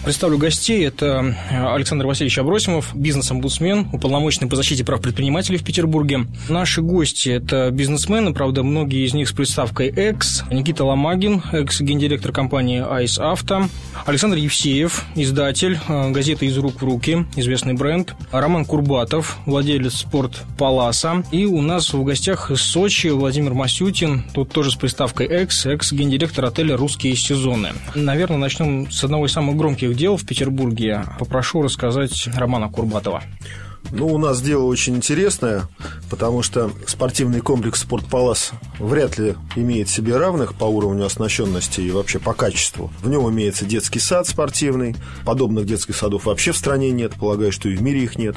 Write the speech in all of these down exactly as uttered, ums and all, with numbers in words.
Представлю гостей. Это Александр Васильевич Абросимов, бизнес-омбудсмен, уполномоченный по защите прав предпринимателей в Петербурге. Наши гости – это бизнесмены, правда, многие из них с приставкой «экс». Никита Ломагин, экс-гендиректор компании «Айс Авто». Александр Евсеев, издатель газеты «Из рук в руки», известный бренд. Роман Курбатов, владелец «Спорт Паласа». И у нас в гостях из Сочи Владимир Масютин, тут тоже с приставкой «экс», экс-гендиректор отеля «Русские сезоны». Наверное, начнем с одного из самых громких дел в Петербурге. Попрошу рассказать Романа Курбатова. Ну, у нас дело очень интересное, потому что спортивный комплекс «Спорт Палас» вряд ли имеет себе равных по уровню оснащенности и вообще по качеству. В нем имеется детский сад спортивный. Подобных детских садов вообще в стране нет. Полагаю, что и в мире их нет.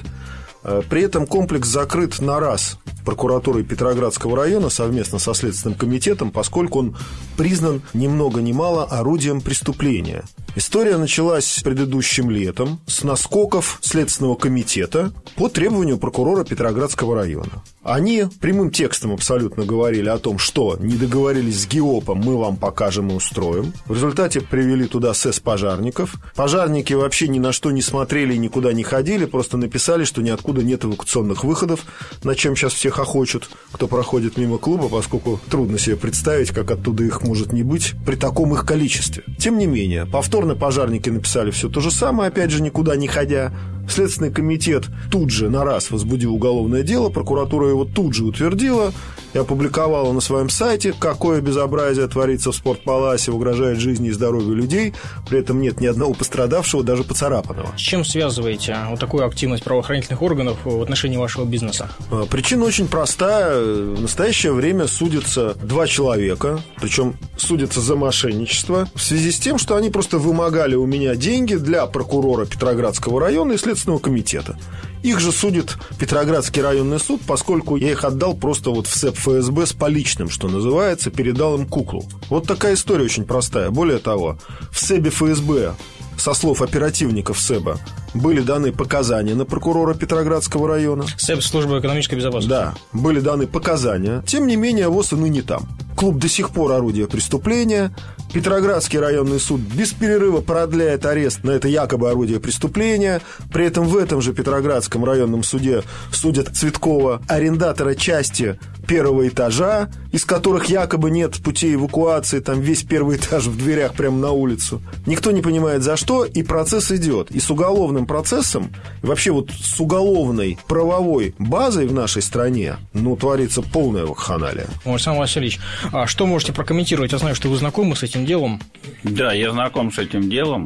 При этом комплекс закрыт на раз прокуратурой Петроградского района совместно со Следственным комитетом, поскольку он признан ни много ни мало орудием преступления. История началась предыдущим летом с наскоков Следственного комитета по требованию прокурора Петроградского района. Они прямым текстом абсолютно говорили о том, что не договорились с ГИОПом, мы вам покажем и устроим. В результате привели туда сэс пожарников. Пожарники вообще ни на что не смотрели и никуда не ходили, просто написали, что ниоткуда нет эвакуационных выходов, на чем сейчас все хохочут, кто проходит мимо клуба, поскольку трудно себе представить, как оттуда их может не быть при таком их количестве. Тем не менее, повторно пожарники написали все то же самое, опять же, никуда не ходя. Следственный комитет тут же на раз возбудил уголовное дело, прокуратура его тут же утвердила и опубликовала на своем сайте, какое безобразие творится в спортпаласе, угрожает жизни и здоровью людей, при этом нет ни одного пострадавшего, даже поцарапанного. С чем связываете вот такую активность правоохранительных органов в отношении вашего бизнеса? Причина очень простая. В настоящее время судятся два человека, причем судятся за мошенничество, в связи с тем, что они просто вымогали у меня деньги для прокурора Петроградского района и Следственного комитета. Их же судит Петроградский районный суд, поскольку я их отдал просто вот в СЭП эф эс бэ с поличным, что называется, передал им куклу. Вот такая история очень простая. Более того, в СЭБе эф эс бэ, со слов оперативников СЭБа, были даны показания на прокурора Петроградского района. СЭБ, служба экономической безопасности. Да, были даны показания. Тем не менее, ВОС и ныне там. Клуб до сих пор орудие преступления. Петроградский районный суд без перерыва продляет арест на это якобы орудие преступления. При этом в этом же Петроградском районном суде судят Цветкова, арендатора части первого этажа, из которых якобы нет путей эвакуации, там весь первый этаж в дверях прямо на улицу. Никто не понимает за что, и процесс идет. И с уголовным процессом, и вообще вот с уголовной правовой базой в нашей стране, ну, творится полная вакханалия. Александр Васильевич, а что можете прокомментировать? Я знаю, что вы знакомы с этим делом. Да, я знаком с этим делом.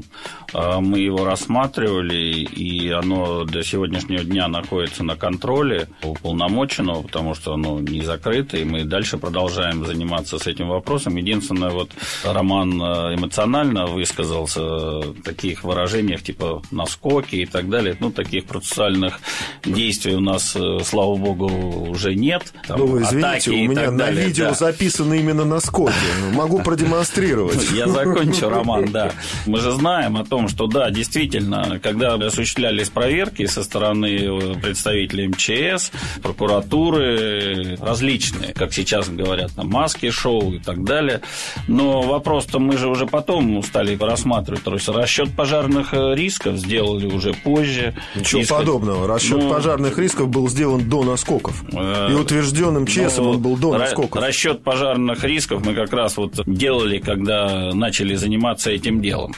Мы его рассматривали, и оно до сегодняшнего дня находится на контроле уполномоченного, потому что оно не закрыто, и мы дальше продолжаем заниматься с этим вопросом. Единственное, вот Роман эмоционально высказался в таких выражениях, типа наскоки и так далее. Ну, таких процессуальных действий у нас, слава богу, уже нет. Там, ну, вы извините, у меня на далее, видео да. записаны именно наскоки. Могу продемонстрировать. Я закончу, Роман, да. Мы же знаем о том, что, да, действительно, когда осуществлялись проверки со стороны представителей эм че эс, прокуратуры, различные, как сейчас говорят, там, маски, шоу и так далее. Но вопрос-то мы же уже потом стали рассматривать. То есть расчет пожарных рисков сделали уже позже. Ничего Искать... подобного. Расчет ну... пожарных рисков был сделан до наскоков. И утвержден эм че эсом ну, он был до наскоков. Расчет пожарных рисков мы как раз вот делали, когда начали заниматься этим делом.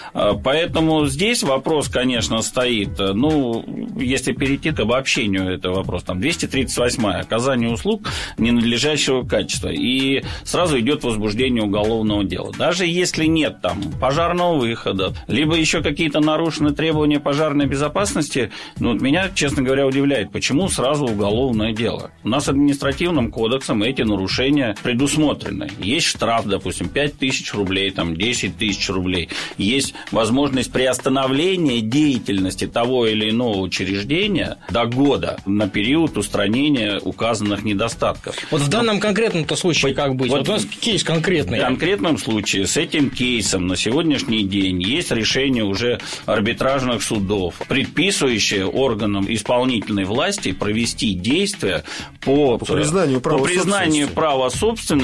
Поэтому здесь вопрос, конечно, стоит. Ну, если перейти к обобщению этого вопроса, там двести тридцать восьмая оказание услуг ненадлежащего качества, и сразу идет возбуждение уголовного дела. Даже если нет там пожарного выхода, либо еще какие-то нарушены требования пожарной безопасности, ну, меня, честно говоря, удивляет, почему сразу уголовное дело. У нас административным кодексом эти нарушения предусмотрены. Есть штраф, допустим, пять тысяч рублей, там, десять тысяч рублей. Есть возможность приостановления деятельности того или иного учреждения до года на период устранения указанных недостатков. Вот в данном конкретном-то случае вот, как быть? Вот, вот у нас кейс конкретный. В конкретном случае с этим кейсом на сегодняшний день есть решение уже арбитражных судов, предписывающее органам исполнительной власти провести действия по, по признанию права по признанию собственности. права собственности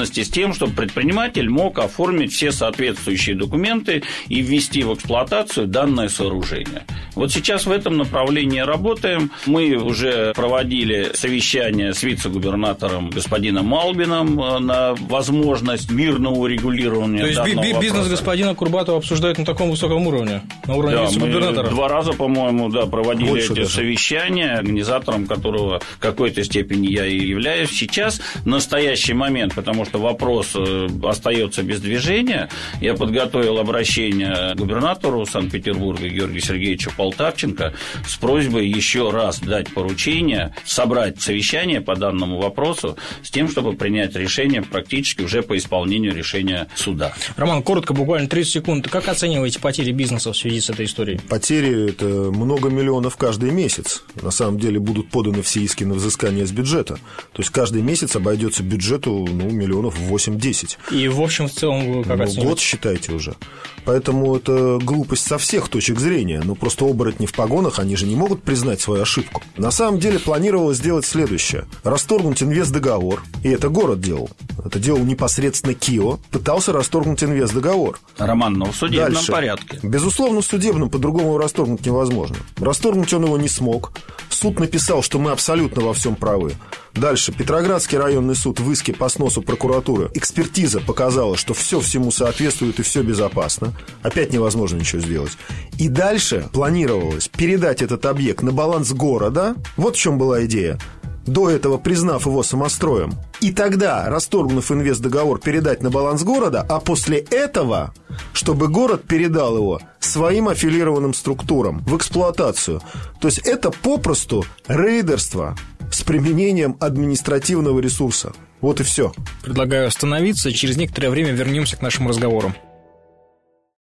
частности, с тем, чтобы предприниматель мог оформить все соответствующие документы и ввести в эксплуатацию данное сооружение. Вот сейчас в этом направлении работаем. Мы уже проводили совещание с вице-губернатором господином Малбиным на возможность мирного урегулирования То есть данного би- бизнес вопроса. господина Курбатова обсуждают на таком высоком уровне, на уровне Да, вице-губернатора? мы два раза, по-моему, да, проводили Больше эти даже. совещания, организатором которого в какой-то степени я и являюсь. Сейчас, в настоящий момент, потому что вопрос остается без движения, я подготовил обращение к губернатору Санкт-Петербурга Георгию Сергеевичу Полтавченко с просьбой еще раз дать поручение, собрать совещание по данному вопросу с тем, чтобы принять решение практически уже по исполнению решения суда. Роман, коротко, буквально тридцать секунд. Как оцениваете потери бизнеса в связи с этой историей? Потери – это много миллионов каждый месяц. На самом деле будут поданы все иски на взыскание с бюджета. То есть каждый месяц обойдется бюджету ну, миллионов восемь-десять. И в общем, в целом, вы как ну, оцениваете? Год считайте уже. Поэтому это глупость со всех точек зрения. Ну, просто оборотни в погонах, они же не могут признать свою ошибку. На самом деле планировалось сделать следующее. Расторгнуть инвестдоговор. И это город делал. Это делал непосредственно КИО. Пытался расторгнуть инвестдоговор. Роман, но в судебном Дальше. порядке. Безусловно, в судебном по-другому его расторгнуть невозможно. Расторгнуть он его не смог. Суд написал, что мы абсолютно во всем правы. Дальше. Петроградский районный суд в иске по сносу прокуратуры. Экспертиза показала, что все всему соответствует и все безопасно. Опять невозможно ничего сделать. И дальше планировалось передать этот объект на баланс города. Вот в чем была идея. До этого признав его самостроем. И тогда, расторгнув инвестдоговор, передать на баланс города, а после этого, чтобы город передал его своим аффилированным структурам в эксплуатацию. То есть это попросту рейдерство с применением административного ресурса. Вот и все. Предлагаю остановиться, через некоторое время вернемся к нашему разговору.